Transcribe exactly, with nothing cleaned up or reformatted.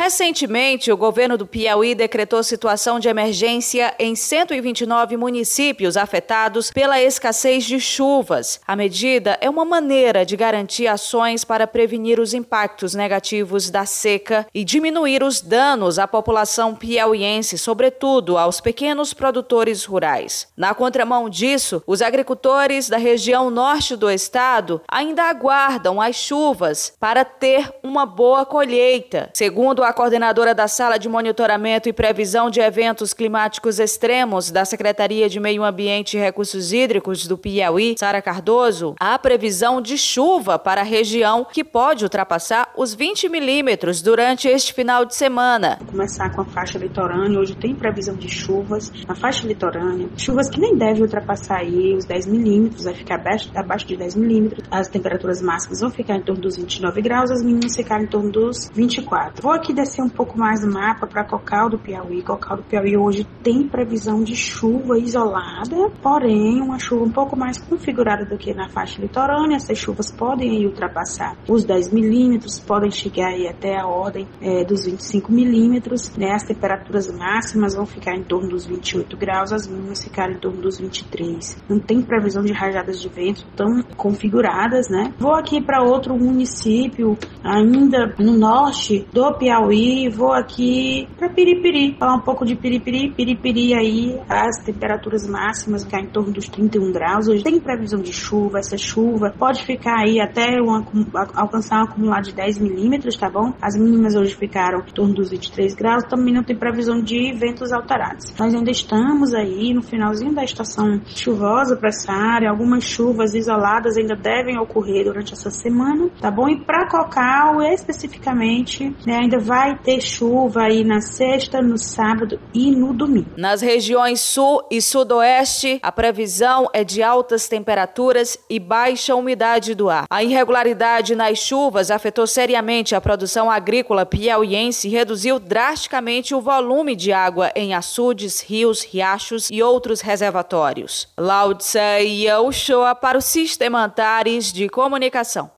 Recentemente, o governo do Piauí decretou situação de emergência em cento e vinte e nove municípios afetados pela escassez de chuvas. A medida é uma maneira de garantir ações para prevenir os impactos negativos da seca e diminuir os danos à população piauiense, sobretudo aos pequenos produtores rurais. Na contramão disso, os agricultores da região norte do estado ainda aguardam as chuvas para ter uma boa colheita. Segundo a coordenadora da Sala de Monitoramento e Previsão de Eventos Climáticos Extremos da Secretaria de Meio Ambiente e Recursos Hídricos do Piauí, Sara Cardoso, há previsão de chuva para a região que pode ultrapassar os vinte milímetros durante este final de semana. Vou começar com a faixa litorânea. Hoje tem previsão de chuvas na faixa litorânea, chuvas que nem devem ultrapassar aí os dez milímetros, vai ficar abaixo, abaixo de dez milímetros. As temperaturas máximas vão ficar em torno dos vinte e nove graus, as mínimas ficarem em torno dos vinte e quatro. Vou aqui descer um pouco mais do mapa para Cocal do Piauí. Cocal do Piauí hoje tem previsão de chuva isolada, porém uma chuva um pouco mais configurada do que na faixa litorânea. Essas chuvas podem aí ultrapassar os dez milímetros, podem chegar aí até a ordem é, dos vinte e cinco milímetros, né? As temperaturas máximas vão ficar em torno dos vinte e oito graus, as mínimas ficarem em torno dos vinte e três. Não tem previsão de rajadas de vento tão configuradas, né? Vou aqui para outro município, ainda no norte do Piauí, vou aqui para Piripiri, falar um pouco de Piripiri. Piripiri aí, as temperaturas máximas vão ficar em torno dos trinta e um graus. Hoje tem previsão de chuva, essa chuva pode ficar aí até um, alcançar um acumulado de dez milímetros, tá bom? As mínimas hoje ficaram em torno dos vinte e três graus, também não tem previsão de ventos alterados. Nós ainda estamos aí no finalzinho da estação chuvosa para essa área, algumas chuvas isoladas ainda devem ocorrer durante essa semana, tá bom? E para Cocal, especificamente, né, ainda vai ter chuva aí na sexta, no sábado e no domingo. Nas regiões sul e sudoeste, a previsão é de altas temperaturas e baixa umidade do ar. A irregularidade nas chuvas afetou seriamente a produção agrícola piauiense e reduziu drasticamente o volume de água em açudes, rios, riachos e outros reservatórios. Laudsa Yaushoa para o Sistema Antares de Comunicação.